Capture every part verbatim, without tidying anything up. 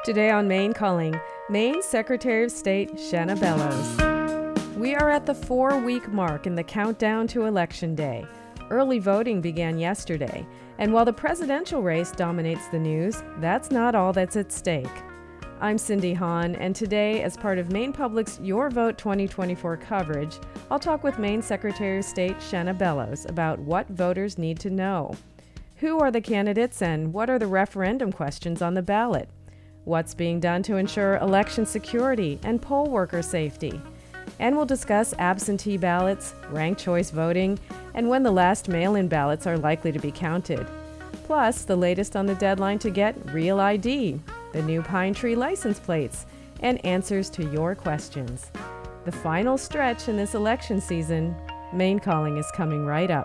Today on Maine Calling, Maine Secretary of State Shenna Bellows. We are at the four-week mark in the countdown to Election Day. Early voting began yesterday, and while the presidential race dominates the news, that's not all that's at stake. I'm Cindy Hahn, and today, as part of Maine Public's Your Vote twenty twenty-four coverage, I'll talk with Maine Secretary of State Shenna Bellows about what voters need to know. Who are the candidates and what are the referendum questions on the ballot? What's being done to ensure election security and poll worker safety? And we'll discuss absentee ballots, ranked choice voting, and when the last mail-in ballots are likely to be counted. Plus, the latest on the deadline to get Real I D, the new Pine Tree license plates, and answers to your questions. The final stretch in this election season, Maine Calling is coming right up.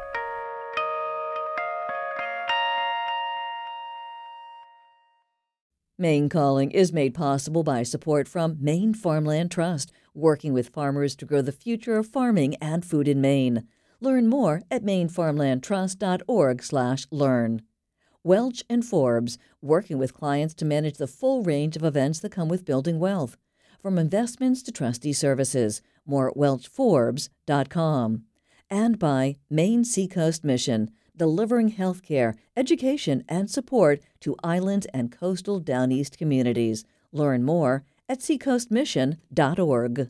Maine Calling is made possible by support from Maine Farmland Trust, working with farmers to grow the future of farming and food in Maine. Learn more at maine farmland trust dot org slash learn. Welch and Forbes, working with clients to manage the full range of events that come with building wealth, from investments to trustee services. More at welch forbes dot com. And by Maine Seacoast Mission, delivering health care, education, and support to island and coastal Down East communities. Learn more at seacoast mission dot org.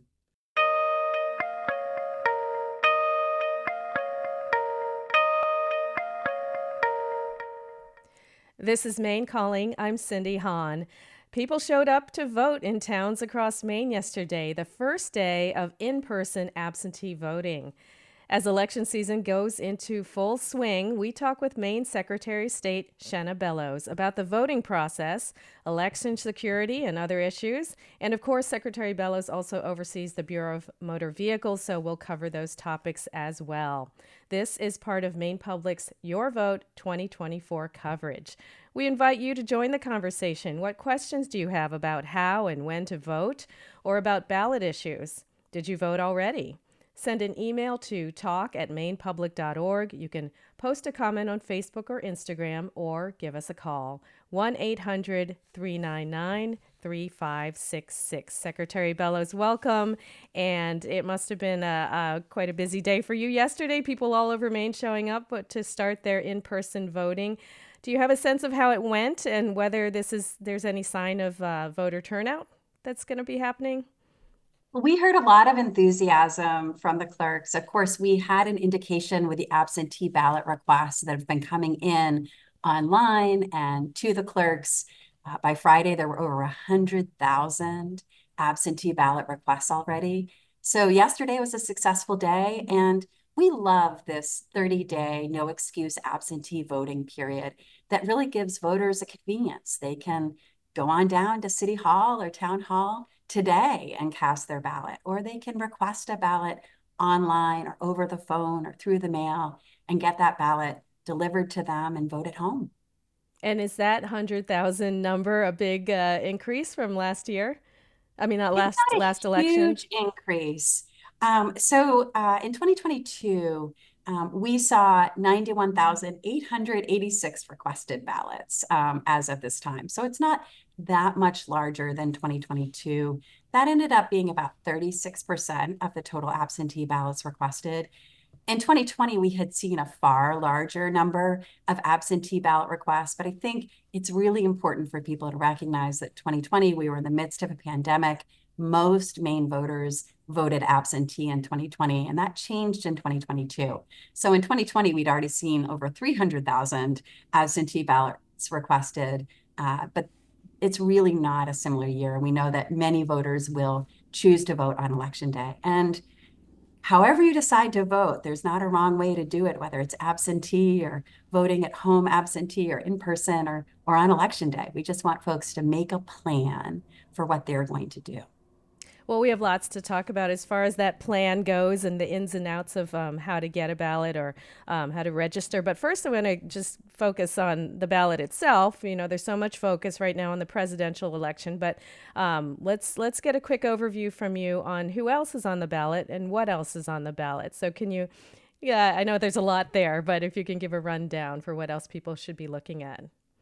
This is Maine Calling. I'm Cindy Hahn. People showed up to vote in towns across Maine yesterday, the first day of in-person absentee voting. As election season goes into full swing, we talk with Maine Secretary of State Shenna Bellows about the voting process, election security, and other issues. And of course, Secretary Bellows also oversees the Bureau of Motor Vehicles, so we'll cover those topics as well. This is part of Maine Public's Your Vote twenty twenty-four coverage. We invite you to join the conversation. What questions do you have about how and when to vote, or about ballot issues? Did you vote already? Send an email to talk at maine public dot org. You can post a comment on Facebook or Instagram, or give us a call, one eight hundred three nine nine three five six six. Secretary Bellows, welcome. And it must have been a, a, quite a busy day for you yesterday. People all over Maine showing up but to start their in-person voting. Do you have a sense of how it went and whether this is there's any sign of uh, voter turnout that's going to be happening? Well, we heard a lot of enthusiasm from the clerks. Of course, we had an indication with the absentee ballot requests that have been coming in online and to the clerks. Uh, by Friday, there were over one hundred thousand absentee ballot requests already. So yesterday was a successful day, and we love this thirty-day no excuse absentee voting period that really gives voters a convenience. They can go on down to City Hall or Town Hall today and cast their ballot, or they can request a ballot online or over the phone or through the mail and get that ballot delivered to them and vote at home. And is that one hundred thousand number a big uh, increase from last year? I mean, not last It's not last a election. Huge increase. Um, so uh, in twenty twenty-two, um, we saw ninety-one thousand eight hundred eighty-six requested ballots um, as of this time. So it's not that much larger than twenty twenty-two. That ended up being about thirty-six percent of the total absentee ballots requested. In twenty twenty, we had seen a far larger number of absentee ballot requests, but I think it's really important for people to recognize that twenty twenty, we were in the midst of a pandemic. Most Maine voters voted absentee in twenty twenty, and that changed in twenty twenty-two. So in twenty twenty, we'd already seen over three hundred thousand absentee ballots requested, uh, but it's really not a similar year. We know that many voters will choose to vote on election day. And however you decide to vote, there's not a wrong way to do it, whether it's absentee or voting at home absentee or in person or, or on election day. We just want folks to make a plan for what they're going to do. Well, we have lots to talk about as far as that plan goes and the ins and outs of um, how to get a ballot or um, how to register. But first, I want to just focus on the ballot itself. You know, there's so much focus right now on the presidential election, but um, let's let's get a quick overview from you on who else is on the ballot and what else is on the ballot. So can you, yeah, I know there's a lot there, but if you can give a rundown for what else people should be looking at.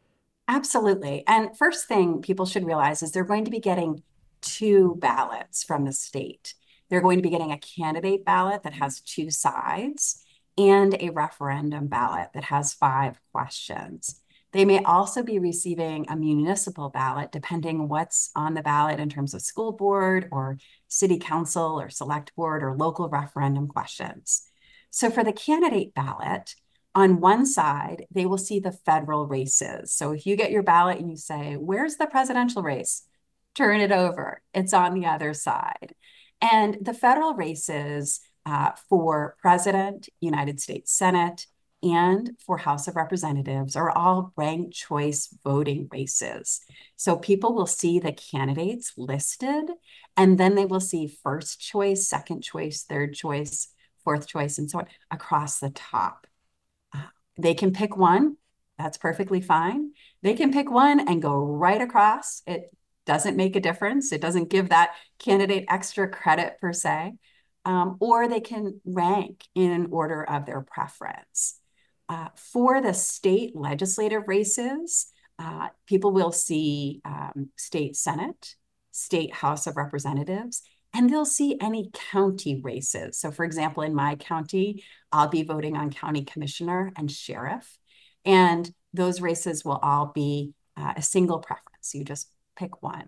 Absolutely. And first thing people should realize is they're going to be getting two ballots from the state. They're going to be getting a candidate ballot that has two sides and a referendum ballot that has five questions. They may also be receiving a municipal ballot, depending what's on the ballot in terms of school board or city council or select board or local referendum questions. So for the candidate ballot, on one side, they will see the federal races. So if you get your ballot and you say, where's the presidential race? Turn it over. It's on the other side. And the federal races uh, for president, United States Senate, and for House of Representatives are all ranked choice voting races. So people will see the candidates listed, and then they will see first choice, second choice, third choice, fourth choice, and so on across the top. Uh, they can pick one. That's perfectly fine. They can pick one and go right across. It doesn't make a difference. It doesn't give that candidate extra credit per se. Um, or they can rank in order of their preference. Uh, for the state legislative races, uh, people will see um, state Senate, state House of Representatives, and they'll see any county races. So for example, in my county, I'll be voting on county commissioner and sheriff. And those races will all be uh, a single preference. You just pick one.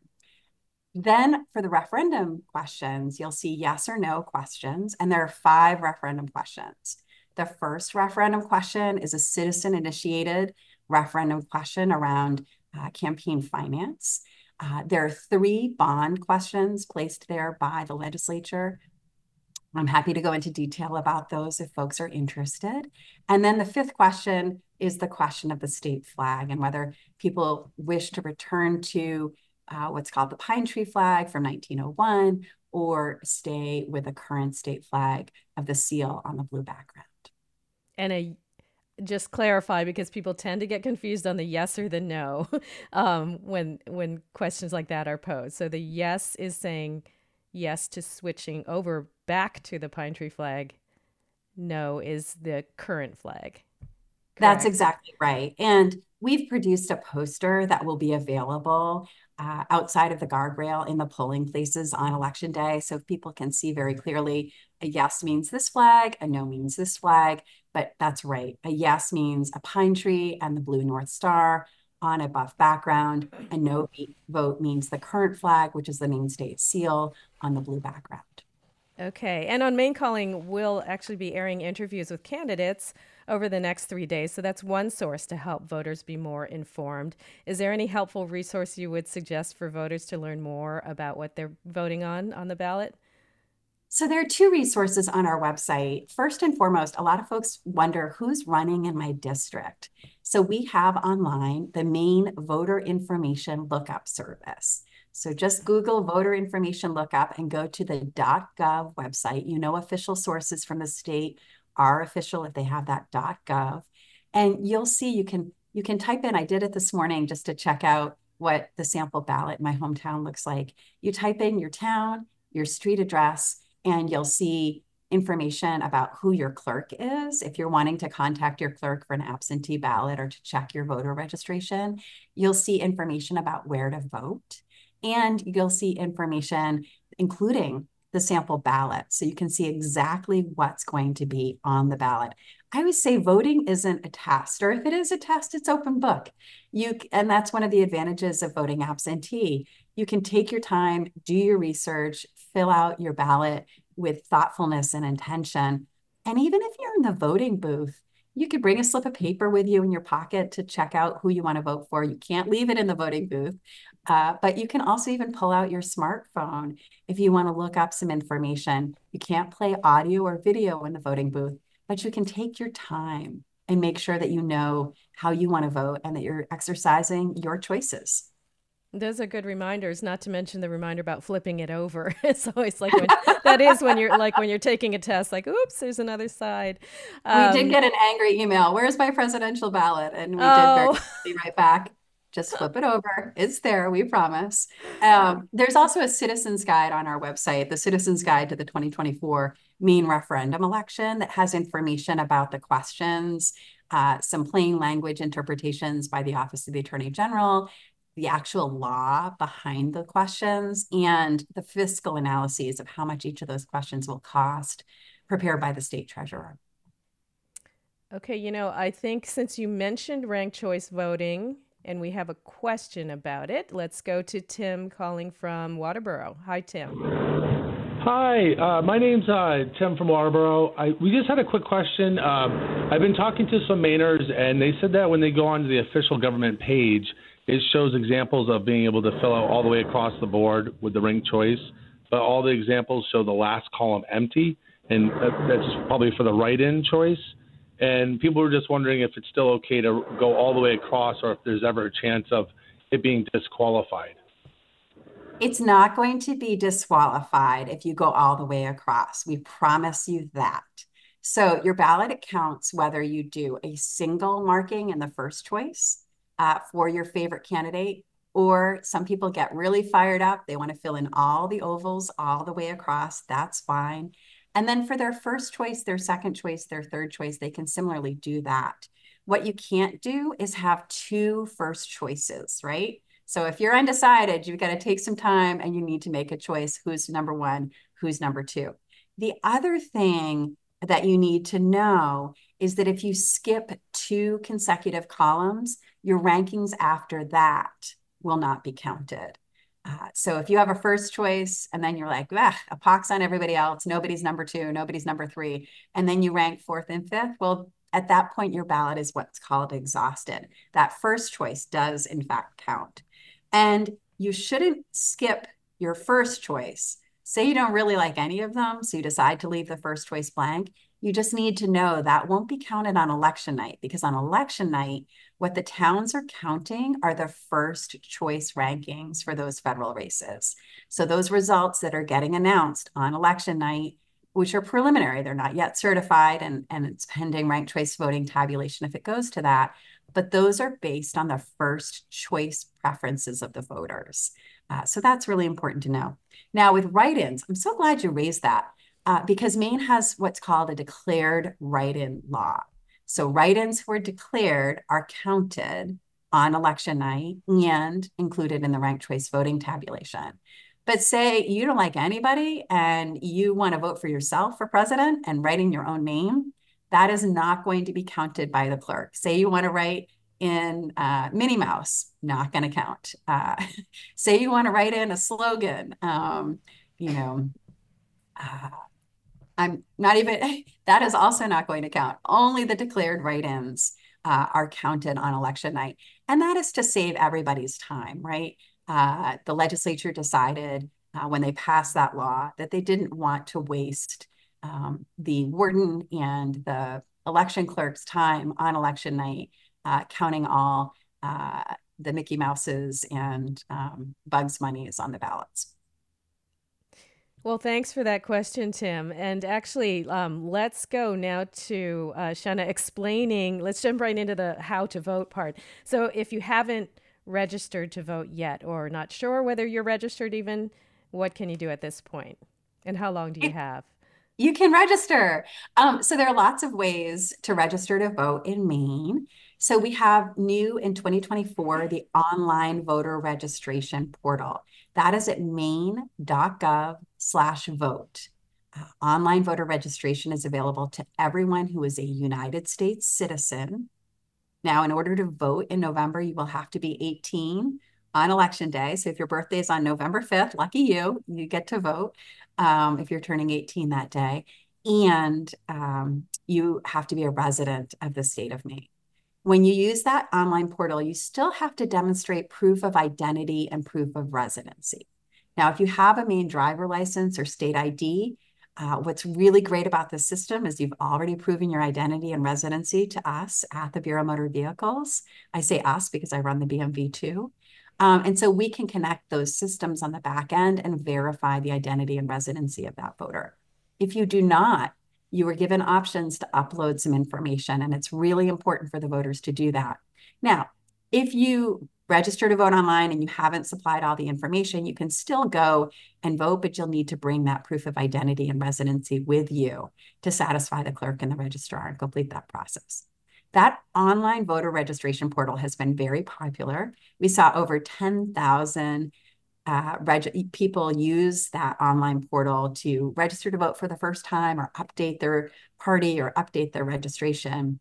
Then for the referendum questions, you'll see yes or no questions, and there are five referendum questions. The first referendum question is a citizen-initiated referendum question around uh, campaign finance. Uh, there are three bond questions placed there by the legislature. I'm happy to go into detail about those if folks are interested. And then the fifth question is the question of the state flag and whether people wish to return to uh, what's called the pine tree flag from nineteen oh one or stay with the current state flag of the seal on the blue background. And a just clarify, because people tend to get confused on the yes or the no um, when when questions like that are posed. So the yes is saying yes to switching over back to the pine tree flag. No is the current flag. Correct? That's exactly right. And we've produced a poster that will be available uh, outside of the guardrail in the polling places on election day. So people can see very clearly a yes means this flag, a no means this flag. But that's right. A yes means a pine tree and the blue North Star on a buff background. A no vote means the current flag, which is the Maine state seal on the blue background. Okay. And on Maine Calling, we'll actually be airing interviews with candidates over the next three days. So that's one source to help voters be more informed. Is there any helpful resource you would suggest for voters to learn more about what they're voting on on the ballot? So there are two resources on our website. First and foremost, a lot of folks wonder who's running in my district. So we have online the Maine Voter Information Lookup Service. So just Google voter information lookup and go to the .gov website. You know, official sources from the state are official if they have that .gov. And you'll see you can you can type in, I did it this morning just to check out what the sample ballot in my hometown looks like. You type in your town, your street address, and you'll see information about who your clerk is. If you're wanting to contact your clerk for an absentee ballot or to check your voter registration, you'll see information about where to vote. And you'll see information including the sample ballot. So you can see exactly what's going to be on the ballot. I always say voting isn't a test, or if it is a test, it's open book. You, and that's one of the advantages of voting absentee. You can take your time, do your research, fill out your ballot with thoughtfulness and intention. And even if you're in the voting booth, you could bring a slip of paper with you in your pocket to check out who you want to vote for. You can't leave it in the voting booth, uh, but you can also even pull out your smartphone if you want to look up some information. You can't play audio or video in the voting booth, but you can take your time and make sure that you know how you want to vote and that you're exercising your choices. Those are good reminders, not to mention the reminder about flipping it over. It's always like when, that is when you're like when you're taking a test, like, oops, there's another side. Um, we did Um, get an angry email. Where's my presidential ballot? And we oh, did very quickly right back. Just flip it over. It's there, we promise. Um, there's also a citizen's guide on our website, the Citizen's Guide to the twenty twenty-four Maine referendum election, that has information about the questions, uh, some plain language interpretations by the Office of the Attorney General, the actual law behind the questions, and the fiscal analyses of how much each of those questions will cost, prepared by the state treasurer. Okay, you know, I think since you mentioned ranked choice voting and we have a question about it, let's go to Tim calling from Waterboro. Hi, Tim. Hi, uh, my name's uh, Tim from Waterboro. I, we just had a quick question. Um, I've been talking to some Mainers, and they said that when they go onto the official government page, it shows examples of being able to fill out all the way across the board with the ranked choice, but all the examples show the last column empty, and that, that's probably for the write-in choice. And people were just wondering if it's still okay to go all the way across, or if there's ever a chance of it being disqualified. It's not going to be disqualified if you go all the way across. We promise you that. So your ballot, it counts whether you do a single marking in the first choice uh, for your favorite candidate, or some people get really fired up. They want to fill in all the ovals all the way across. That's fine. And then for their first choice, their second choice, their third choice, they can similarly do that. What you can't do is have two first choices, right? So if you're undecided, you've got to take some time and you need to make a choice. Who's number one? Who's number two? The other thing that you need to know is that if you skip two consecutive columns, your rankings after that will not be counted. Uh, so if you have a first choice and then you're like, ah, a pox on everybody else, nobody's number two, nobody's number three, and then you rank fourth and fifth, well, at that point, your ballot is what's called exhausted. That first choice does in fact count. And you shouldn't skip your first choice. Say you don't really like any of them, so you decide to leave the first choice blank. You just need to know that won't be counted on election night, because on election night, what the towns are counting are the first choice rankings for those federal races. So those results that are getting announced on election night, which are preliminary, they're not yet certified, and, and it's pending ranked choice voting tabulation if it goes to that. But those are based on the first choice preferences of the voters. Uh, so that's really important to know. Now with write-ins, I'm so glad you raised that uh, because Maine has what's called a declared write-in law. So write-ins who are declared are counted on election night and included in the ranked choice voting tabulation. But say you don't like anybody and you want to vote for yourself for president and writing your own name, that is not going to be counted by the clerk. Say you want to write in uh, Minnie Mouse, not going to count. Uh, say you want to write in a slogan, um, you know, uh, I'm not even, that is also not going to count. Only the declared write-ins uh, are counted on election night. And that is to save everybody's time, right? Uh, the legislature decided uh, when they passed that law that they didn't want to waste um, the warden and the election clerk's time on election night, uh, counting all uh, the Mickey Mouses and um, Bugs Bunnies on the ballots. Well, thanks for that question, Tim. And actually, um, let's go now to uh, Shanna explaining, let's jump right into the how to vote part. So if you haven't registered to vote yet, or not sure whether you're registered even, what can you do at this point? And how long do you have? You can register. Um, so there are lots of ways to register to vote in Maine. So we have new in twenty twenty-four, the online voter registration portal. That is at maine.gov slash vote. Uh, online voter registration is available to everyone who is a United States citizen. Now, in order to vote in November, you will have to be eighteen on election day. So if your birthday is on November fifth, lucky you, you get to vote um, if you're turning eighteen that day. And um, you have to be a resident of the state of Maine. When you use that online portal, you still have to demonstrate proof of identity and proof of residency. Now, if you have a Maine driver license or state I D, uh, what's really great about this system is you've already proven your identity and residency to us at the Bureau of Motor Vehicles. I say us because I run the B M V too. Um, and so we can connect those systems on the back end and verify the identity and residency of that voter. If you do not, you were given options to upload some information, and it's really important for the voters to do that. Now, if you register to vote online and you haven't supplied all the information, you can still go and vote, but you'll need to bring that proof of identity and residency with you to satisfy the clerk and the registrar and complete that process. That online voter registration portal has been very popular. We saw over ten thousand uh, people use that online portal to register to vote for the first time or update their party or update their registration.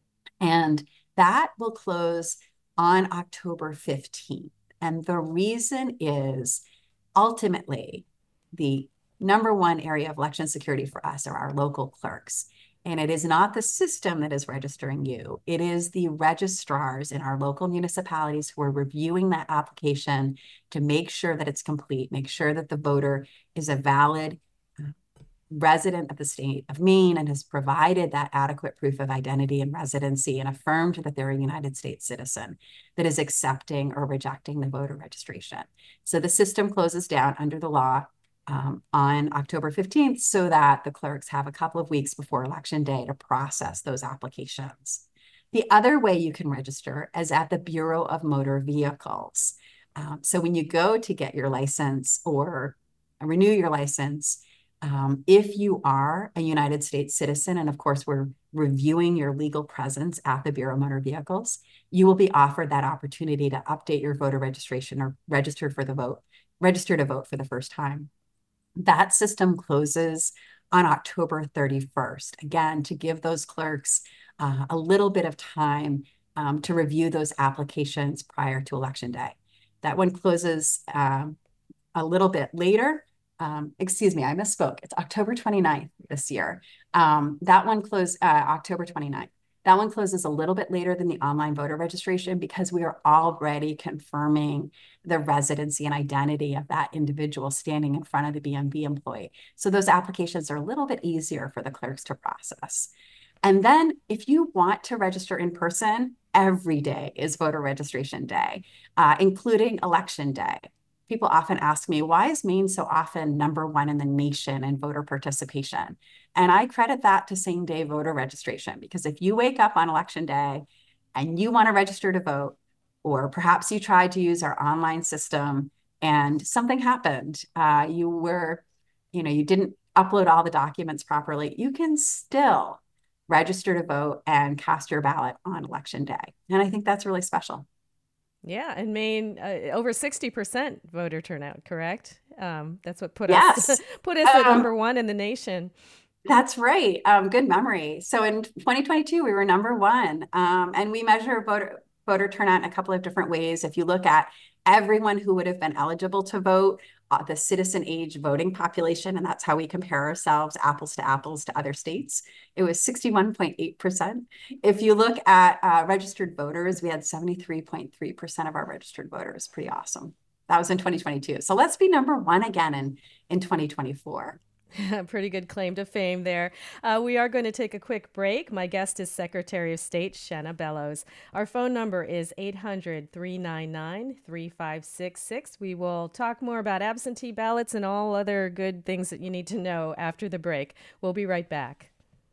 And that will close on October fifteenth. And the reason is ultimately the number one area of election security for us are our local clerks. And it is not the system that is registering you. It is the registrars in our local municipalities who are reviewing that application to make sure that it's complete, make sure that the voter is a valid resident of the state of Maine and has provided that adequate proof of identity and residency and affirmed that they're a United States citizen that is accepting or rejecting the voter registration. So the system closes down under the law um, on October fifteenth so that the clerks have a couple of weeks before Election Day to process those applications. The other way you can register is at the Bureau of Motor Vehicles. Um, so when you go to get your license or renew your license, Um, if you are a United States citizen, and of course, we're reviewing your legal presence at the Bureau of Motor Vehicles, you will be offered that opportunity to update your voter registration or register for the vote, register to vote for the first time. That system closes on October thirty-first, again, to give those clerks uh, a little bit of time um, to review those applications prior to Election Day. That one closes um, a little bit later. Um, excuse me, I misspoke. It's October twenty-ninth this year. Um, that one closed uh, October twenty-ninth. That one closes a little bit later than the online voter registration because we are already confirming the residency and identity of that individual standing in front of the B M V employee. So those applications are a little bit easier for the clerks to process. And then if you want to register in person, every day is voter registration day, uh, including Election Day. People often ask me, why is Maine so often number one in the nation in voter participation? And I credit that to same day voter registration, because if you wake up on Election Day and you want to register to vote, or perhaps you tried to use our online system and something happened, uh, you were, you know, you didn't upload all the documents properly, you can still register to vote and cast your ballot on Election Day. And I think that's really special. Yeah, and Maine, uh, over sixty percent voter turnout, correct? Um, that's what put Yes. us put us at Um, number one in the nation. That's right. Um, good memory. So in twenty twenty-two, we were number one, um, and we measure voter voter turnout in a couple of different ways. If you look at everyone who would have been eligible to vote, uh, the citizen age voting population, and that's how we compare ourselves apples to apples to other states, it was sixty-one point eight percent. If you look at uh, registered voters, we had seventy-three point three percent of our registered voters. Pretty awesome. That was in twenty twenty-two. So let's be number one again in, in twenty twenty-four. Pretty good claim to fame there. Uh, we are going to take a quick break. My guest is Secretary of State Shenna Bellows. Our phone number is eight hundred, three nine nine, three five six six. We will talk more about absentee ballots and all other good things that you need to know after the break. We'll be right back.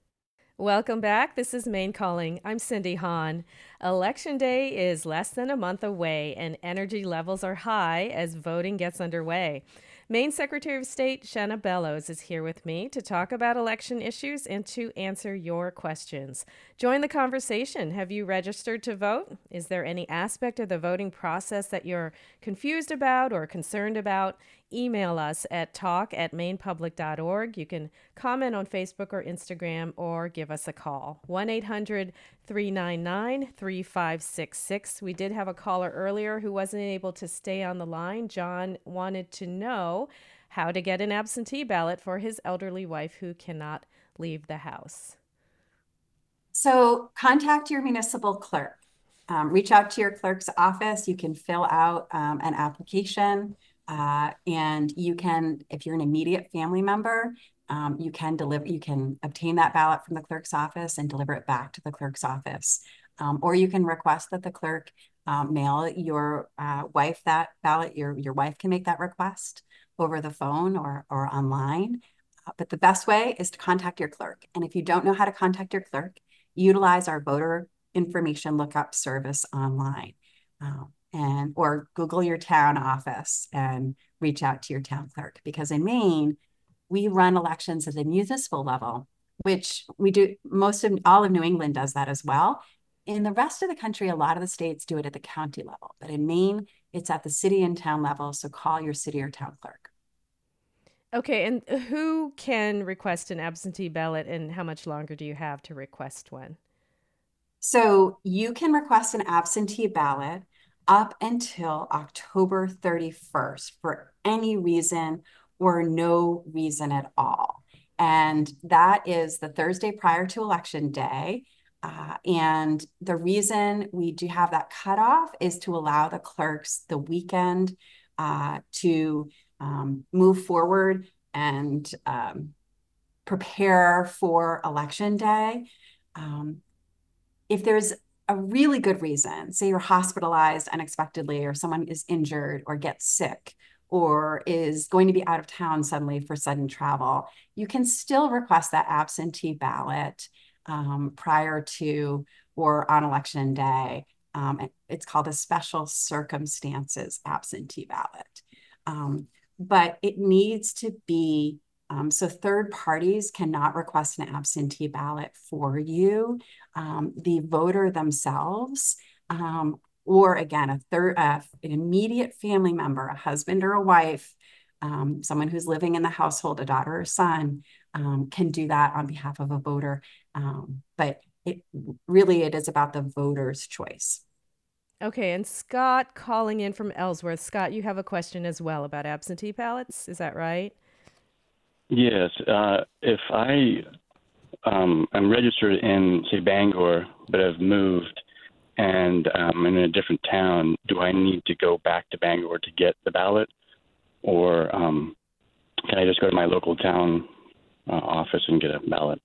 Welcome back. This is Maine Calling. I'm Cindy Hahn. Election Day is less than a month away, and energy levels are high as voting gets underway. Maine Secretary of State Shenna Bellows is here with me to talk about election issues and to answer your questions. Join the conversation. Have you registered to vote? Is there any aspect of the voting process that you're confused about or concerned about? Email us at talk at maine public dot org. You can comment on Facebook or Instagram or give us a call. one eight hundred, three nine nine, three five six six. We did have a caller earlier who wasn't able to stay on the line. John wanted to know how to get an absentee ballot for his elderly wife who cannot leave the house. So contact your municipal clerk. Um, reach out to your clerk's office. You can fill out um, an application. Uh, and you can, if you're an immediate family member, um, you can deliver, you can obtain that ballot from the clerk's office and deliver it back to the clerk's office. Um, or you can request that the clerk um, mail your uh, wife that ballot. Your, your wife can make that request over the phone or, or online. Uh, but the best way is to contact your clerk. And if you don't know how to contact your clerk, utilize our voter information lookup service online. Um, and or Google your town office and reach out to your town clerk, because in Maine, we run elections at the municipal level, which we do, most of all of New England does that as well. In the rest of the country, a lot of the states do it at the county level, but in Maine, it's at the city and town level. So call your city or town clerk. Okay, and who can request an absentee ballot, and how much longer do you have to request one? So you can request an absentee ballot up until October thirty-first for any reason or no reason at all. And that is the Thursday prior to Election Day. Uh, and the reason we do have that cutoff is to allow the clerks the weekend uh, to um, move forward and um, prepare for Election Day. Um, if there's a really good reason, say you're hospitalized unexpectedly, or someone is injured or gets sick, or is going to be out of town suddenly for sudden travel, you can still request that absentee ballot um, prior to or on Election Day. Um, it's called a special circumstances absentee ballot. Um, but it needs to be, um, so third parties cannot request an absentee ballot for you. Um, the voter themselves, um, or again, a third, uh, an immediate family member, a husband or a wife, um, someone who's living in the household, a daughter or son, um, can do that on behalf of a voter. Um, but it really, it is about the voter's choice. Okay, and Scott calling in from Ellsworth. Scott, you have a question as well about absentee ballots, is that right? Yes. Uh, if I um, I'm registered in, say, Bangor, but I've moved and um, I'm in a different town, do I need to go back to Bangor to get the ballot? Or um, can I just go to my local town uh, office and get a ballot?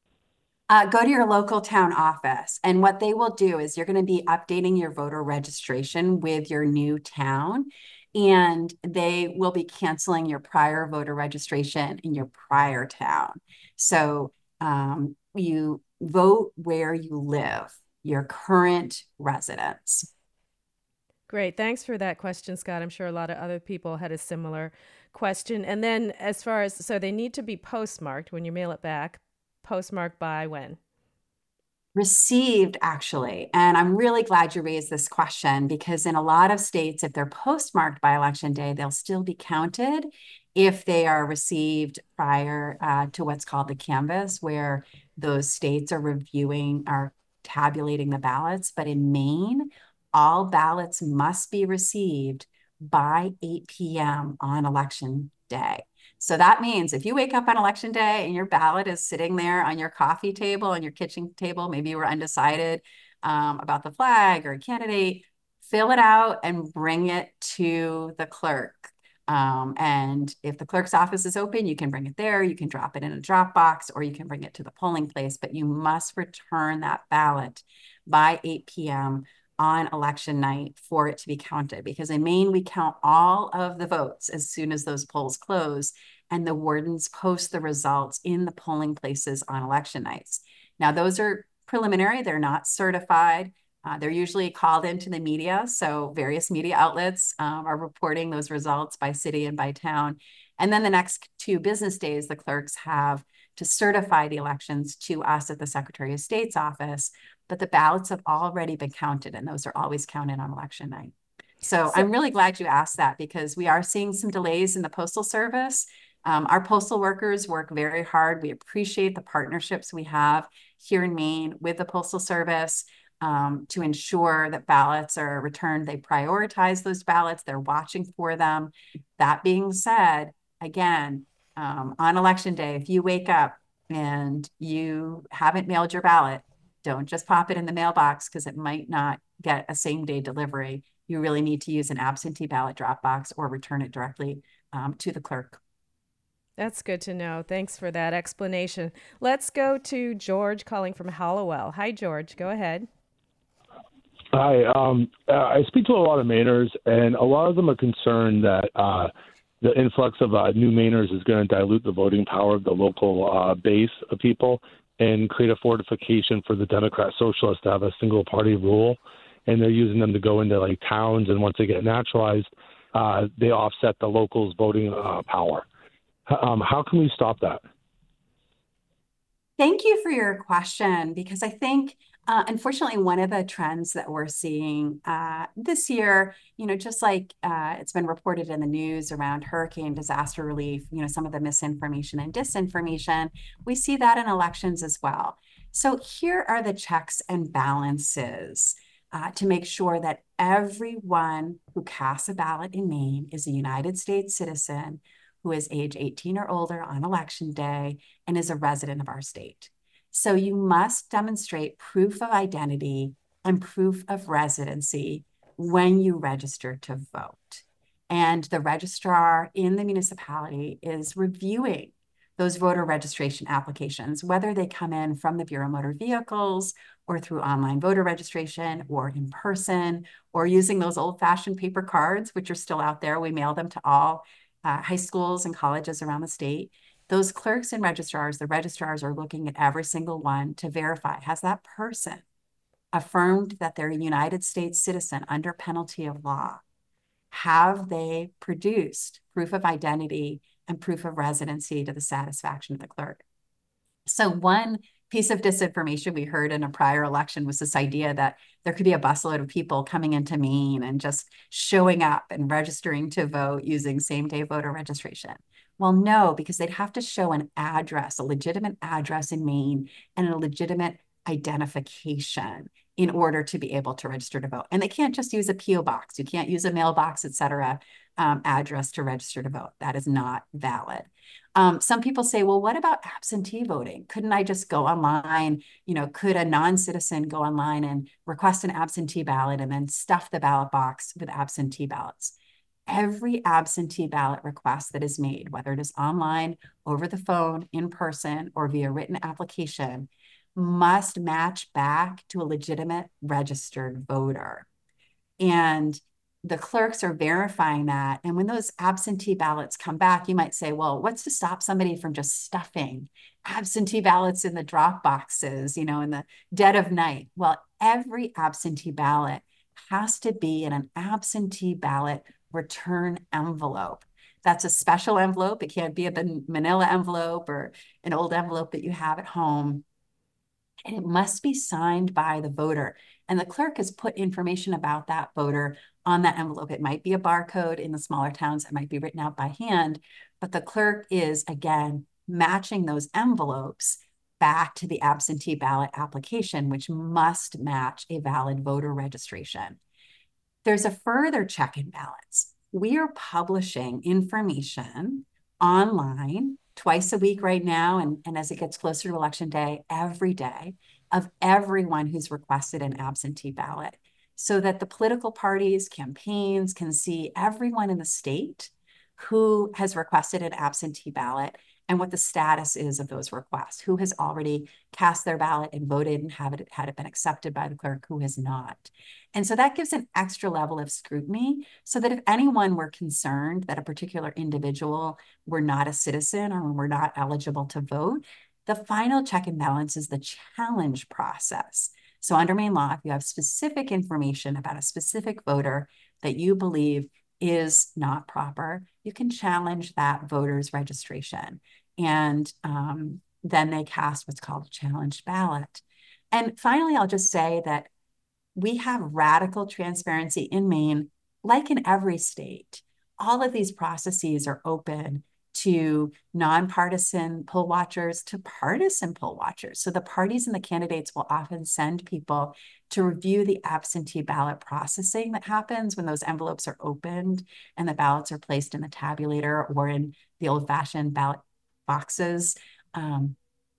Uh, go to your local town office. And what they will do is you're going to be updating your voter registration with your new town. And they will be canceling your prior voter registration in your prior town. So um, you vote where you live, your current residence. Great. Thanks for that question, Scott. I'm sure a lot of other people had a similar question. And then as far as, so they need to be postmarked when you mail it back. Postmarked by when? Received, actually. And I'm really glad you raised this question, because in a lot of states, if they're postmarked by Election Day, they'll still be counted if they are received prior uh, to what's called the canvass, where those states are reviewing, are tabulating the ballots. But in Maine, all ballots must be received by eight p m on Election Day. So that means if you wake up on Election Day and your ballot is sitting there on your coffee table, on your kitchen table, maybe you were undecided um, about the flag or a candidate, fill it out and bring it to the clerk. Um, and if the clerk's office is open, you can bring it there, you can drop it in a drop box, or you can bring it to the polling place, but you must return that ballot by eight p m on election night for it to be counted. Because in Maine, we count all of the votes as soon as those polls close, and the wardens post the results in the polling places on election nights. Now, those are preliminary. They're not certified. Uh, they're usually called into the media. So various media outlets um, are reporting those results by city and by town. And then the next two business days, the clerks have to certify the elections to us at the Secretary of State's office. But the ballots have already been counted, and those are always counted on election night. So, so I'm really glad you asked that, because we are seeing some delays in the Postal Service. Um, our postal workers work very hard. We appreciate the partnerships we have here in Maine with the Postal Service um, to ensure that ballots are returned. They prioritize those ballots. They're watching for them. That being said, again, um, on Election Day, if you wake up and you haven't mailed your ballot, don't just pop it in the mailbox, because it might not get a same day delivery. You really need to use an absentee ballot drop box or return it directly um, to the clerk. That's good to know. Thanks for that explanation. Let's go to George calling from Hallowell. Hi, George. Go ahead. Hi. Um, uh, I speak to a lot of Mainers, and a lot of them are concerned that uh, the influx of uh, new Mainers is going to dilute the voting power of the local uh, base of people and create a fortification for the Democrat Socialists to have a single party rule. and they're using them to go into like towns, and once they get naturalized, uh, they offset the locals' voting uh, power. Um, how can we stop that? Thank you for your question, because I think, uh, unfortunately, one of the trends that we're seeing uh, this year, you know, just like uh, it's been reported in the news around hurricane disaster relief, you know, some of the misinformation and disinformation, we see that in elections as well. So here are the checks and balances uh, to make sure that everyone who casts a ballot in Maine is a United States citizen who is age eighteen or older on election day and is a resident of our state. So you must demonstrate proof of identity and proof of residency when you register to vote. And the registrar in the municipality is reviewing those voter registration applications, whether they come in from the Bureau of Motor Vehicles or through online voter registration or in person or using those old-fashioned paper cards, which are still out there. We mail them to all Uh, high schools and colleges around the state. Those clerks and registrars, the registrars are looking at every single one to verify, has that person affirmed that they're a United States citizen under penalty of law? Have they produced proof of identity and proof of residency to the satisfaction of the clerk? So one piece of disinformation we heard in a prior election was this idea that there could be a busload of people coming into Maine and just showing up and registering to vote using same-day voter registration. Well, no, because they'd have to show an address, a legitimate address in Maine, and a legitimate identification in order to be able to register to vote. And they can't just use a P O box. You can't use a mailbox, et cetera, um, address to register to vote. That is not valid. Um, some people say, well, what about absentee voting? Couldn't I just go online? You know, could a non-citizen go online and request an absentee ballot and then stuff the ballot box with absentee ballots? Every absentee ballot request that is made, whether it is online, over the phone, in person, or via written application, must match back to a legitimate registered voter. And the clerks are verifying that. And when those absentee ballots come back, you might say, well, what's to stop somebody from just stuffing absentee ballots in the drop boxes, you know, in the dead of night? Well, every absentee ballot has to be in an absentee ballot return envelope. That's a special envelope. It can't be a manila envelope or an old envelope that you have at home. And it must be signed by the voter. And the clerk has put information about that voter on that envelope. It might be a barcode. In the smaller towns, it might be written out by hand, but the clerk is, again, matching those envelopes back to the absentee ballot application, which must match a valid voter registration. There's a further check and balance. We are publishing information online twice a week right now, and, and as it gets closer to election day, every day, of everyone who's requested an absentee ballot, so that the political parties, campaigns can see everyone in the state who has requested an absentee ballot and what the status is of those requests, who has already cast their ballot and voted and have it, had it been accepted by the clerk, who has not. And so that gives an extra level of scrutiny so that if anyone were concerned that a particular individual were not a citizen or were not eligible to vote, the final check and balance is the challenge process. So under Maine law, if you have specific information about a specific voter that you believe is not proper, you can challenge that voter's registration. And um, then they cast what's called a challenged ballot. And finally, I'll just say that we have radical transparency in Maine, like in every state. All of these processes are open to nonpartisan poll watchers, to partisan poll watchers. So the parties and the candidates will often send people to review the absentee ballot processing that happens when those envelopes are opened and the ballots are placed in the tabulator or in the old-fashioned ballot boxes. Um,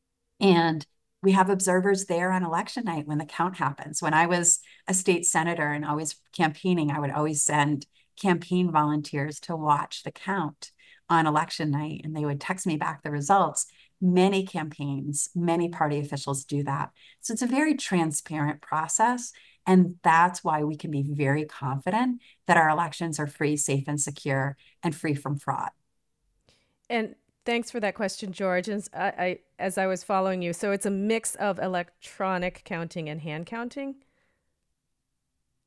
and we have observers there on election night when the count happens. When I was a state senator and always campaigning, I would always send campaign volunteers to watch the count on election night, and they would text me back the results. Many campaigns, many party officials do that. So it's a very transparent process, and that's why we can be very confident that our elections are free, safe, and secure, and free from fraud. And thanks for that question, George. And I, I, as I was following you, so it's a mix of electronic counting and hand counting?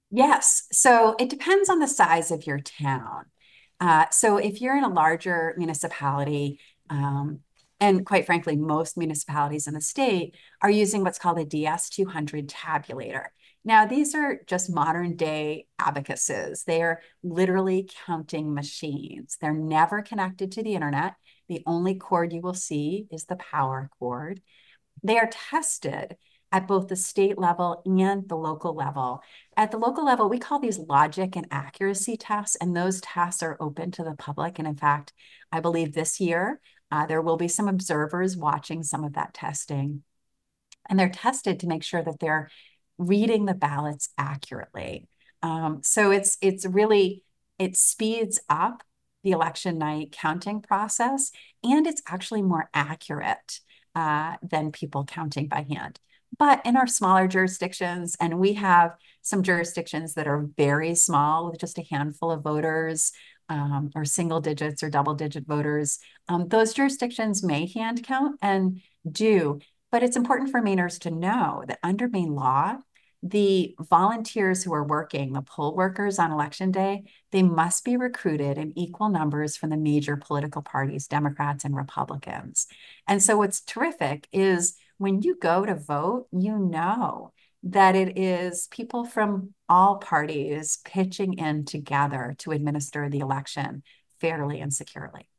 Yes. So it depends on the size of your town. Uh, so if you're in a larger municipality, um, and quite frankly, most municipalities in the state are using what's called a D S two hundred tabulator. Now, these are just modern day abacuses. They are literally counting machines. They're never connected to the internet. The only cord you will see is the power cord. They are tested at both the state level and the local level. At the local level, we call these logic and accuracy tests, and those tests are open to the public. And in fact, I believe this year, uh, there will be some observers watching some of that testing. And they're tested to make sure that they're reading the ballots accurately. Um, so it's it's really, it speeds up the election night counting process, and it's actually more accurate uh, than people counting by hand. But in our smaller jurisdictions, and we have some jurisdictions that are very small with just a handful of voters, um, or single digits or double digit voters, um, those jurisdictions may hand count and do. But it's important for Mainers to know that under Maine law, the volunteers who are working, the poll workers on election day, they must be recruited in equal numbers from the major political parties, Democrats and Republicans. And so what's terrific is when you go to vote, you know that it is people from all parties pitching in together to administer the election fairly and securely.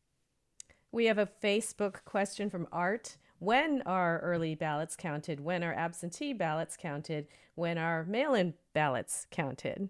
We have a Facebook question from Art. When are early ballots counted? When are absentee ballots counted? When are mail-in ballots counted?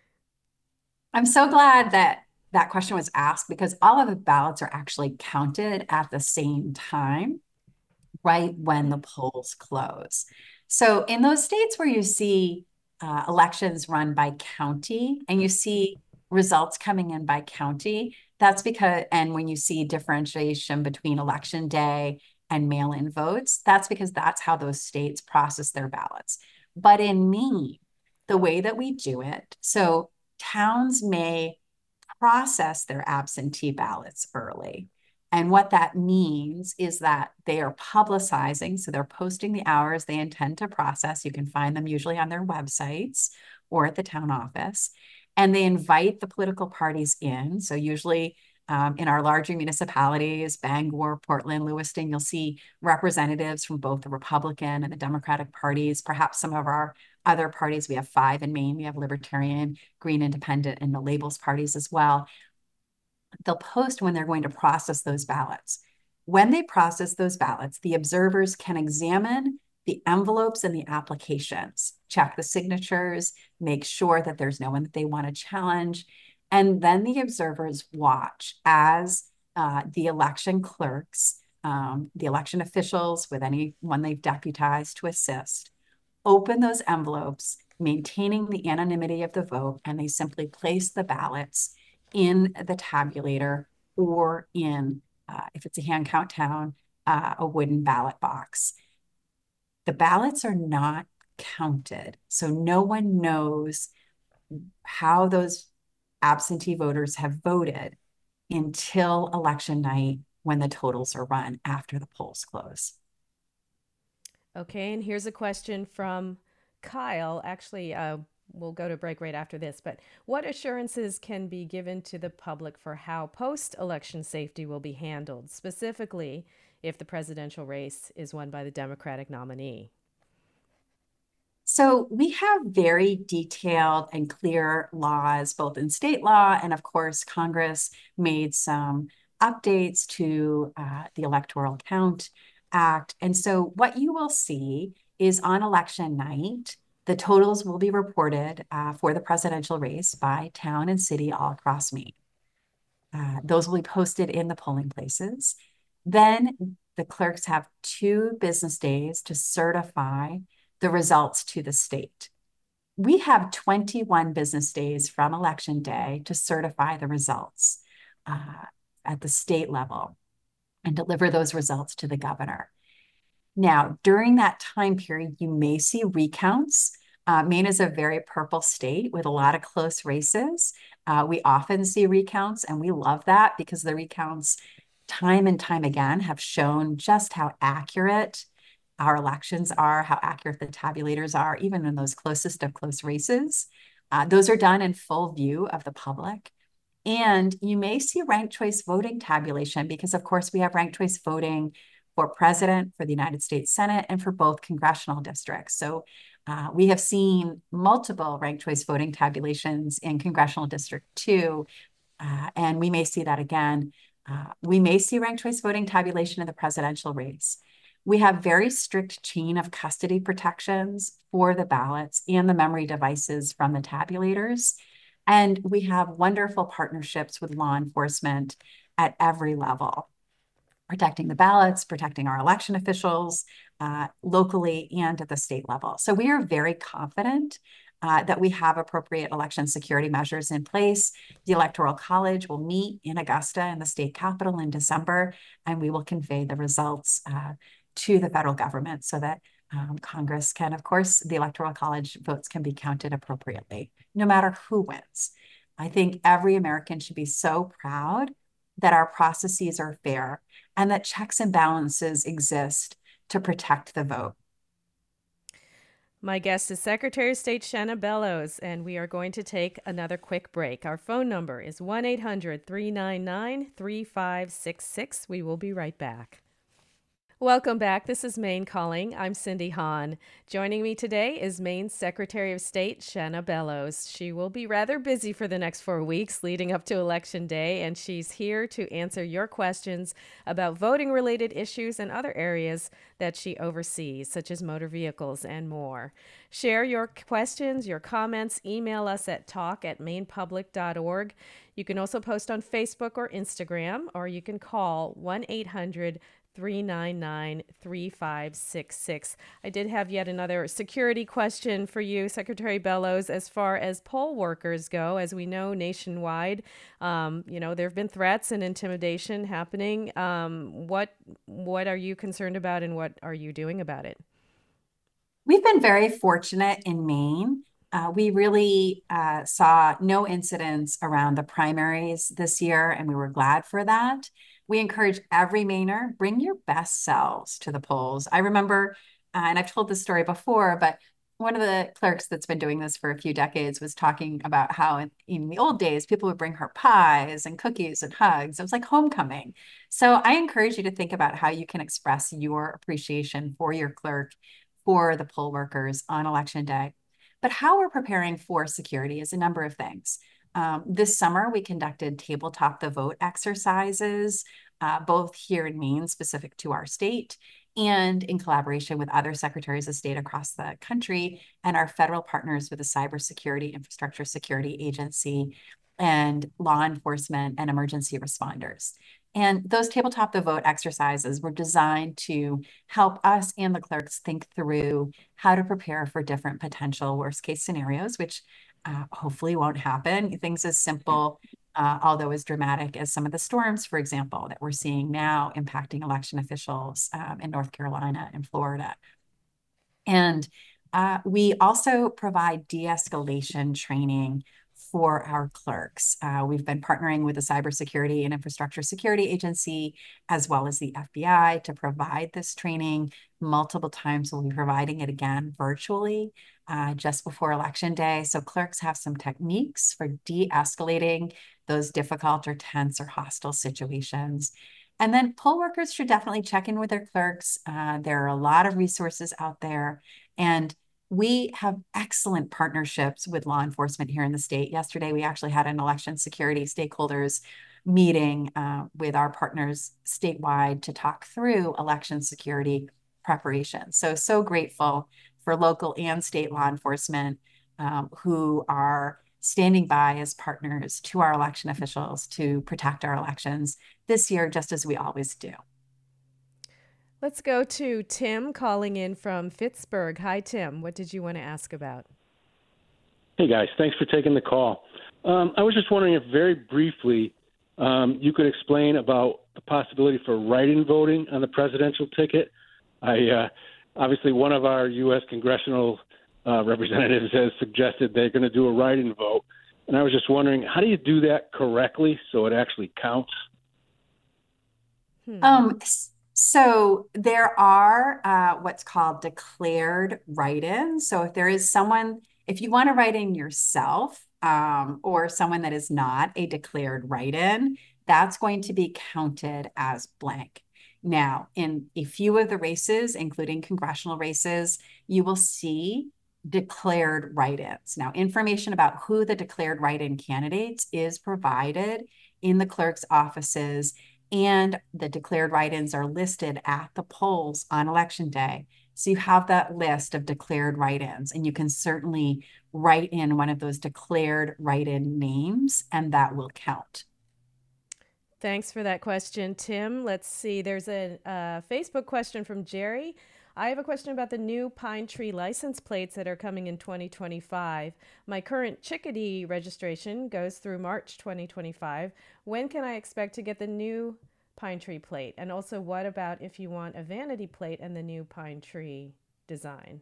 I'm so glad that that question was asked, because all of the ballots are actually counted at the same time, right when the polls close. So in those states where you see uh, elections run by county and you see results coming in by county, that's because, and when you see differentiation between election day and mail-in votes, that's because that's how those states process their ballots. But in Maine, the way that we do it, so towns may process their absentee ballots early. And what that means is that they are publicizing, so they're posting the hours they intend to process. You can find them usually on their websites or at the town office. And they invite the political parties in. So usually um, in our larger municipalities, Bangor, Portland, Lewiston, you'll see representatives from both the Republican and the Democratic parties, perhaps some of our other parties. We have five in Maine. We have Libertarian, Green Independent, and the Labels parties as well. They'll post when they're going to process those ballots. When they process those ballots, the observers can examine the envelopes and the applications, check the signatures, make sure that there's no one that they want to challenge. And then the observers watch as uh, the election clerks, um, the election officials with anyone they've deputized to assist, open those envelopes, maintaining the anonymity of the vote, and they simply place the ballots in the tabulator or in, uh, if it's a hand count town, uh, a wooden ballot box. The ballots are not counted, so no one knows how those absentee voters have voted until election night when the totals are run after the polls close. Okay, and here's a question from Kyle. Actually, uh, we'll go to break right after this, but what assurances can be given to the public for how post-election safety will be handled, specifically if the presidential race is won by the Democratic nominee? So we have very detailed and clear laws, both in state law, and of course, Congress made some updates to uh, the Electoral Count Act. And so what you will see is on election night, the totals will be reported uh, for the presidential race by town and city all across Maine. Uh, those will be posted in the polling places. Then the clerks have two business days to certify the results to the state. We have twenty-one business days from election day to certify the results uh, at the state level and deliver those results to the governor. Now, during that time period, you may see recounts. Uh, Maine is a very purple state with a lot of close races. Uh, we often see recounts, and we love that because the recounts, time and time again, have shown just how accurate our elections are, how accurate the tabulators are, even in those closest of close races. Uh, those are done in full view of the public. And you may see ranked choice voting tabulation because, of course, we have ranked choice voting for president, for the United States Senate, and for both congressional districts. So uh, we have seen multiple ranked choice voting tabulations in congressional district two, uh, and we may see that again. Uh, we may see ranked choice voting tabulation in the presidential race. We have very strict chain of custody protections for the ballots and the memory devices from the tabulators. And we have wonderful partnerships with law enforcement at every level, protecting the ballots, protecting our election officials uh, locally and at the state level. So we are very confident uh, that we have appropriate election security measures in place. The Electoral College will meet in Augusta in the state capitol in December, and we will convey the results uh, to the federal government so that um, Congress can, of course, the Electoral College votes can be counted appropriately, no matter who wins. I think every American should be so proud that our processes are fair and that checks and balances exist to protect the vote. My guest is Secretary of State Shenna Bellows, and we are going to take another quick break. Our phone number is one eight hundred, three nine nine, three five six six. We will be right back. Welcome back. This is Maine Calling. I'm Cindy Hahn. Joining me today is Maine's Secretary of State, Shenna Bellows. She will be rather busy for the next four weeks leading up to Election Day, and she's here to answer your questions about voting-related issues and other areas that she oversees, such as motor vehicles and more. Share your questions, your comments. Email us at talk at maine public dot org. You can also post on Facebook or Instagram, or you can call one eight hundred, three nine nine, three five six six. I did have yet another security question for you, Secretary Bellows, as far as poll workers go. As we know, nationwide, um, you know, there have been threats and intimidation happening. Um, what what are you concerned about, and what are you doing about it? We've been very fortunate in Maine. Uh, we really uh, saw no incidents around the primaries this year, and we were glad for that. We encourage every Mainer, bring your best selves to the polls. I remember, uh, and I've told this story before, but one of the clerks that's been doing this for a few decades was talking about how in, in the old days, people would bring her pies and cookies and hugs. It was like homecoming. So I encourage you to think about how you can express your appreciation for your clerk, for the poll workers on Election Day. But how we're preparing for security is a number of things. Um, this summer, we conducted tabletop the vote exercises, uh, both here in Maine, specific to our state, and in collaboration with other secretaries of state across the country and our federal partners with the Cybersecurity Infrastructure Security Agency and law enforcement and emergency responders. And those tabletop the vote exercises were designed to help us and the clerks think through how to prepare for different potential worst case scenarios, which uh, hopefully won't happen. Things as simple, uh, although as dramatic as some of the storms, for example, that we're seeing now impacting election officials um, in North Carolina and Florida. And uh, we also provide de-escalation training for our clerks. Uh, we've been partnering with the Cybersecurity and Infrastructure Security Agency, as well as the F B I, to provide this training multiple times. We'll be providing it again virtually uh, just before Election Day. So clerks have some techniques for de-escalating those difficult or tense or hostile situations. And then poll workers should definitely check in with their clerks. Uh, there are a lot of resources out there, and we have excellent partnerships with law enforcement here in the state. Yesterday, we actually had an election security stakeholders meeting uh, with our partners statewide to talk through election security preparation. So, so grateful for local and state law enforcement um, who are standing by as partners to our election officials to protect our elections this year, just as we always do. Let's go to Tim calling in from Pittsburgh. Hi, Tim. What did you want to ask about? Hey, guys. Thanks for taking the call. Um, I was just wondering if very briefly um, you could explain about the possibility for write-in voting on the presidential ticket. I uh, obviously, one of our U S congressional uh, representatives has suggested they're going to do a write-in vote. And I was just wondering, how do you do that correctly so it actually counts? Hmm. Um. So there are uh, what's called declared write-ins. So if there is someone, If you want to write in yourself um, or someone that is not a declared write-in, that's going to be counted as blank. Now, in a few of the races, including congressional races, you will see declared write-ins. Now, information about who the declared write-in candidates is provided in the clerk's offices, and the declared write-ins are listed at the polls on election day. So you have that list of declared write-ins, and you can certainly write in one of those declared write-in names, and that will count. Thanks for that question, Tim. Let's see. There's a, a Facebook question from Jerry. I have a question about the new Pine Tree license plates that are coming in twenty twenty-five. My current Chickadee registration goes through March twenty twenty-five. When can I expect to get the new Pine Tree plate? And also, what about if you want a vanity plate and the new Pine Tree design?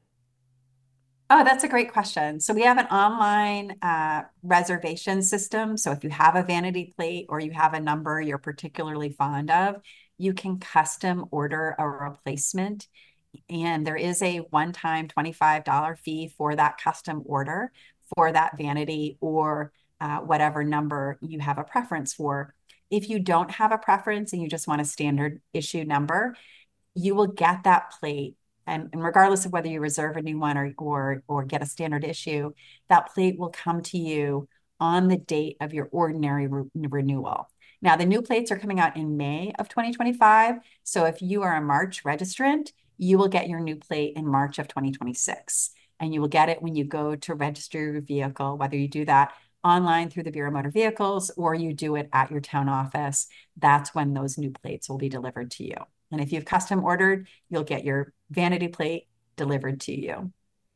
Oh, that's a great question. So we have an online uh, reservation system. So if you have a vanity plate or you have a number you're particularly fond of, you can custom order a replacement. And there is a one-time twenty-five dollars fee for that custom order for that vanity or uh, whatever number you have a preference for. If you don't have a preference and you just want a standard issue number, you will get that plate. And, and regardless of whether you reserve a new one or, or, or get a standard issue, that plate will come to you on the date of your ordinary re renewal. Now, the new plates are coming out in May of twenty twenty-five. So if you are a March registrant, you will get your new plate in March of twenty twenty-six. And you will get it when you go to register your vehicle, whether you do that online through the Bureau of Motor Vehicles or you do it at your town office. That's when those new plates will be delivered to you. And if you've custom ordered, you'll get your vanity plate delivered to you.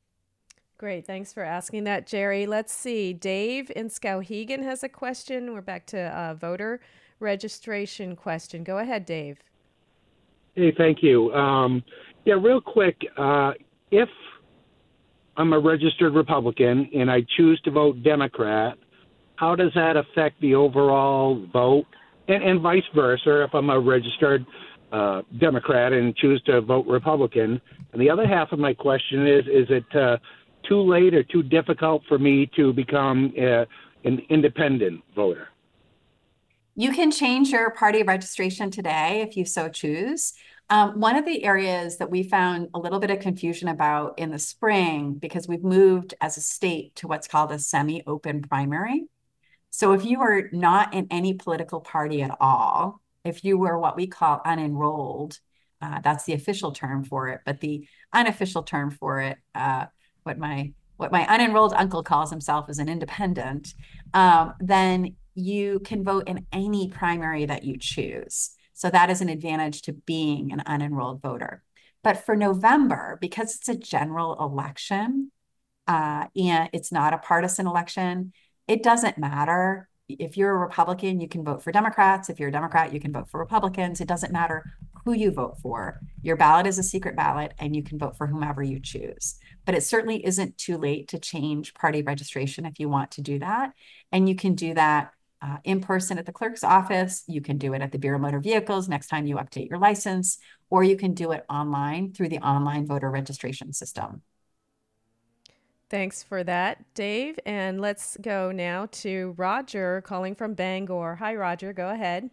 Great. Thanks for asking that, Jerry. Let's see. Dave in Skowhegan has a question. We're back to a voter registration question. Go ahead, Dave. Hey, thank you. Um, yeah, real quick, uh, if I'm a registered Republican and I choose to vote Democrat, how does that affect the overall vote? And, and vice versa, if I'm a registered uh, Democrat and choose to vote Republican. And the other half of my question is, is it uh, too late or too difficult for me to become uh, an independent voter? You can change your party registration today if you so choose. Um, one of the areas that we found a little bit of confusion about in the spring, because we've moved as a state to what's called a semi-open primary. So if you were not in any political party at all, if you were what we call unenrolled, uh, that's the official term for it, but the unofficial term for it, uh, what my what my unenrolled uncle calls himself is an independent, um, then you can vote in any primary that you choose. So that is an advantage to being an unenrolled voter. But for November, because it's a general election uh, and it's not a partisan election, it doesn't matter. If you're a Republican, you can vote for Democrats. If you're a Democrat, you can vote for Republicans. It doesn't matter who you vote for. Your ballot is a secret ballot and you can vote for whomever you choose. But it certainly isn't too late to change party registration if you want to do that. And you can do that uh, in person at the clerk's office. You can do it at the Bureau of Motor Vehicles next time you update your license, or you can do it online through the online voter registration system. Thanks for that, Dave. And let's go now to Roger calling from Bangor. Hi, Roger. Go ahead.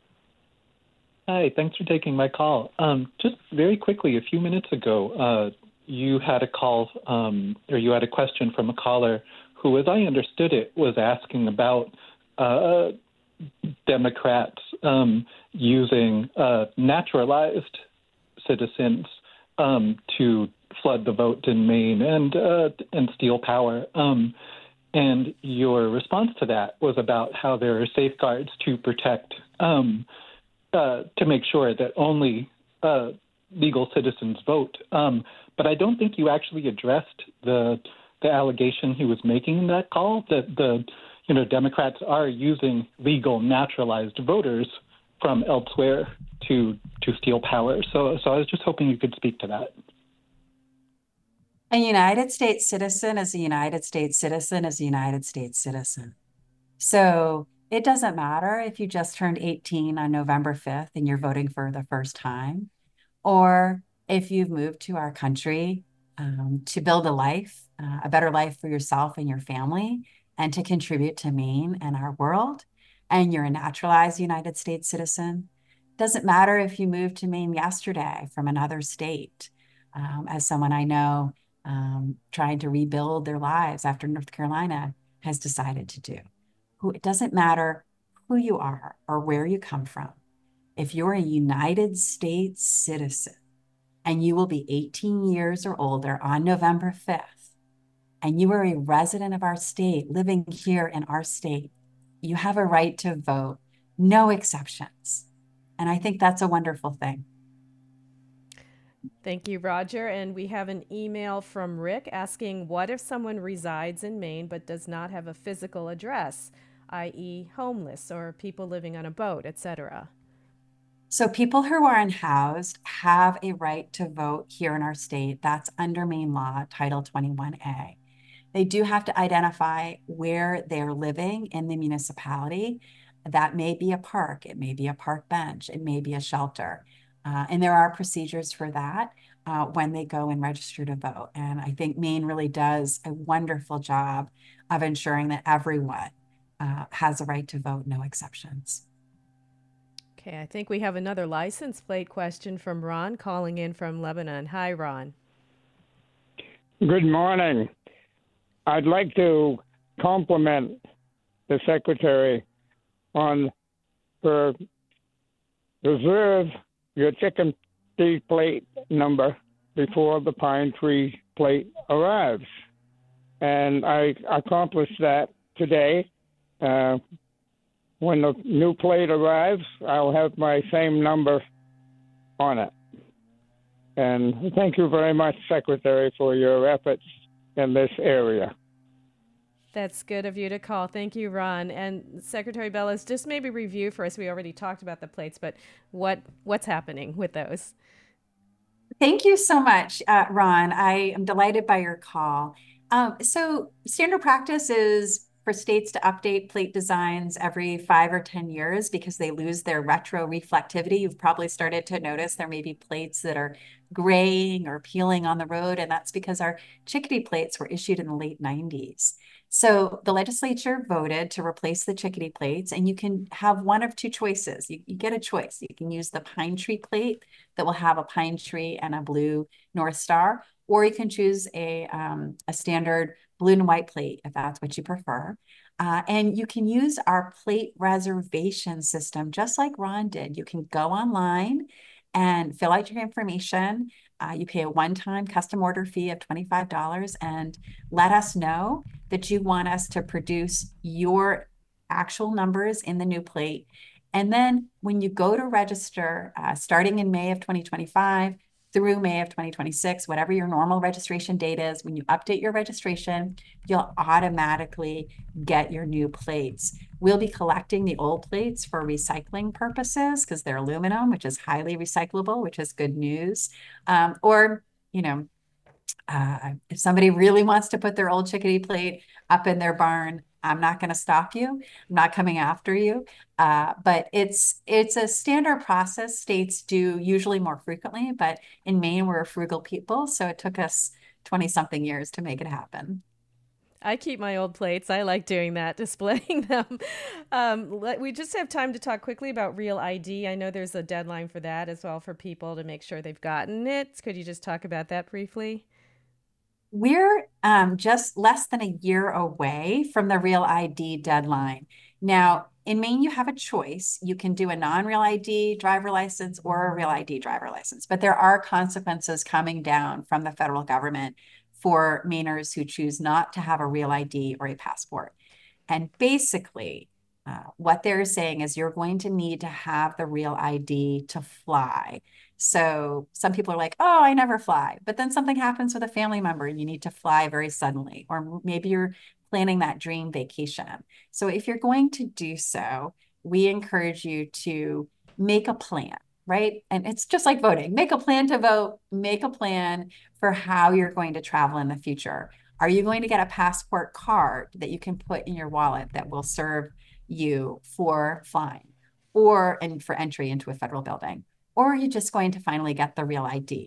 Hi, thanks for taking my call. Um, just very quickly, a few minutes ago, uh, you had a call um, or you had a question from a caller who, as I understood it, was asking about uh, Democrats um, using uh, naturalized citizens um, to flood the vote in Maine and uh, and steal power. Um, and your response to that was about how there are safeguards to protect, um, uh, to make sure that only uh, legal citizens vote. Um, but I don't think you actually addressed the the allegation he was making in that call, that the you know Democrats are using legal naturalized voters from elsewhere to to steal power. So so I was just hoping you could speak to that. A United States citizen is a United States citizen is a United States citizen. So it doesn't matter if you just turned eighteen on November fifth and you're voting for the first time, or if you've moved to our country um, to build a life uh, a better life for yourself and your family and to contribute to Maine and our world, and you're a naturalized United States citizen, doesn't matter if you moved to Maine yesterday from another state, um, as someone I know um, trying to rebuild their lives after North Carolina has decided to do. Who, it doesn't matter who you are or where you come from. If you're a United States citizen and you will be eighteen years or older on November fifth, and you are a resident of our state living here in our state, you have a right to vote, no exceptions. And I think that's a wonderful thing. Thank you, Roger. And we have an email from Rick asking, what if someone resides in Maine but does not have a physical address, that is homeless or people living on a boat, et cetera? So people who are unhoused have a right to vote here in our state. That's under Maine law, Title twenty-one A. They do have to identify where they're living in the municipality. That may be a park, it may be a park bench, it may be a shelter. Uh, and there are procedures for that uh, when they go and register to vote. And I think Maine really does a wonderful job of ensuring that everyone uh, has a right to vote, no exceptions. Okay, I think we have another license plate question from Ron calling in from Lebanon. Hi, Ron. Good morning. I'd like to compliment the Secretary on her reserve your chicken tea plate number before the pine tree plate arrives. And I accomplished that today. Uh, when the new plate arrives, I'll have my same number on it. And thank you very much, Secretary, for your efforts in this area. That's good of you to call. Thank you, Ron. And Secretary Bellis, just maybe review for us. We already talked about the plates, but what what's happening with those? Thank you so much, uh, Ron. I am delighted by your call. Um, so standard practice is for states to update plate designs every five or ten years because they lose their retro reflectivity. You've probably started to notice there may be plates that are graying or peeling on the road, and that's because our chickadee plates were issued in the late nineties. So the legislature voted to replace the chickadee plates, and you can have one of two choices. You, you get a choice. You can use the pine tree plate that will have a pine tree and a blue North Star, or you can choose a, um, a standard blue and white plate if that's what you prefer. Uh, and you can use our plate reservation system just like Ron did. You can go online and fill out your information. Uh, you pay a one-time custom order fee of twenty-five dollars and let us know that you want us to produce your actual numbers in the new plate. And then when you go to register, uh, starting in May of twenty twenty-five through May of twenty twenty-six, whatever your normal registration date is, when you update your registration, you'll automatically get your new plates. We'll be collecting the old plates for recycling purposes because they're aluminum, which is highly recyclable, which is good news. Um, or, you know, uh, if somebody really wants to put their old chickadee plate up in their barn, I'm not going to stop you. I'm not coming after you. Uh, but it's it's a standard process. States do usually more frequently, but in Maine, we're a frugal people. So it took us twenty something years to make it happen. I keep my old plates. I like doing that, displaying them. Um, let, we just have time to talk quickly about Real I D. I know there's a deadline for that as well for people to make sure they've gotten it. Could you just talk about that briefly? We're um, just less than a year away from the Real I D deadline. Now, in Maine, you have a choice. You can do a non-Real I D driver license or a Real I D driver license, but there are consequences coming down from the federal government for Mainers who choose not to have a Real I D or a passport. And basically, uh, what they're saying is you're going to need to have the Real I D to fly. So some people are like, oh, I never fly. But then something happens with a family member and you need to fly very suddenly. Or maybe you're planning that dream vacation. So if you're going to do so, we encourage you to make a plan, right? And it's just like voting. Make a plan to vote. Make a plan for how you're going to travel in the future. Are you going to get a passport card that you can put in your wallet that will serve you for flying or and for entry into a federal building? Or are you just going to finally get the Real I D?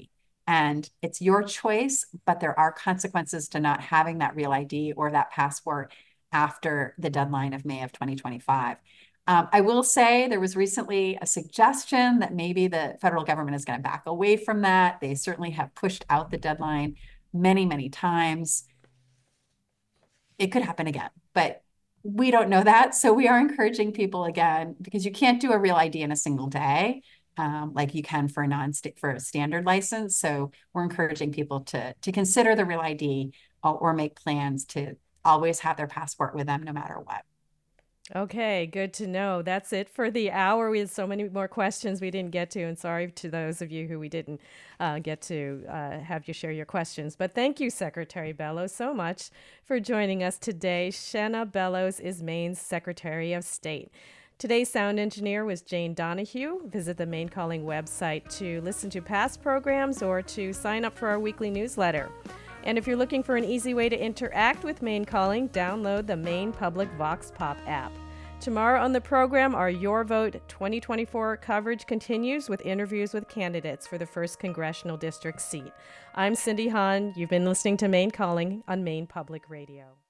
And it's your choice, but there are consequences to not having that real I D or that passport after the deadline of May of twenty twenty-five. Um, I will say there was recently a suggestion that maybe the federal government is going to back away from that. They certainly have pushed out the deadline many, many times. It could happen again, but we don't know that. So we are encouraging people again, because you can't do a real I D in a single day, um, like you can for a non for a standard license. So we're encouraging people to, to consider the real I D or, or make plans to always have their passport with them no matter what. Okay, good to know. That's it for the hour. We had so many more questions we didn't get to, and sorry to those of you who we didn't uh, get to uh, have you share your questions. But thank you, Secretary Bellows, so much for joining us today. Shenna Bellows is Maine's Secretary of State. Today's sound engineer was Jane Donahue. Visit the Maine Calling website to listen to past programs or to sign up for our weekly newsletter. And if you're looking for an easy way to interact with Maine Calling, download the Maine Public Vox Pop app. Tomorrow on the program, our Your Vote twenty twenty-four coverage continues with interviews with candidates for the first congressional district seat. I'm Cindy Hahn. You've been listening to Maine Calling on Maine Public Radio.